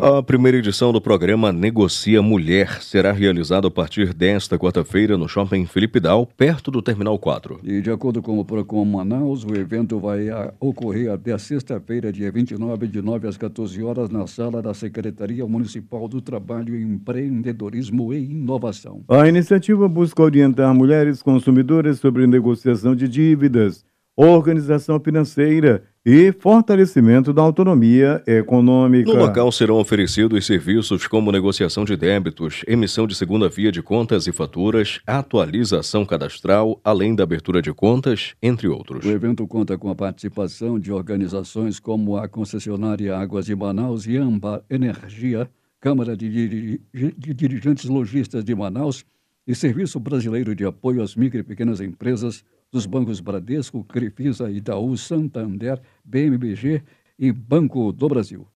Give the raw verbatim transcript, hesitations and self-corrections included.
A primeira edição do programa Negocia Mulher será realizada a partir desta quarta-feira no Shopping Felipe Dal, perto do Terminal quatro. E de acordo com o Procon Manaus, o evento vai a, ocorrer até sexta-feira, dia vinte e nove, de nove às quatorze horas, na sala da Secretaria Municipal do Trabalho, Empreendedorismo e Inovação. A iniciativa busca orientar mulheres consumidoras sobre negociação de dívidas, organização financeira e fortalecimento da autonomia econômica. No local serão oferecidos serviços como negociação de débitos, emissão de segunda via de contas e faturas, atualização cadastral, além da abertura de contas, entre outros. O evento conta com a participação de organizações como a concessionária Águas de Manaus e Âmbar Energia, Câmara de, Diri- de Dirigentes Lojistas de Manaus e Serviço Brasileiro de Apoio às Micro e Pequenas Empresas, dos bancos Bradesco, Crefisa, Itaú, Santander, B M B G e Banco do Brasil.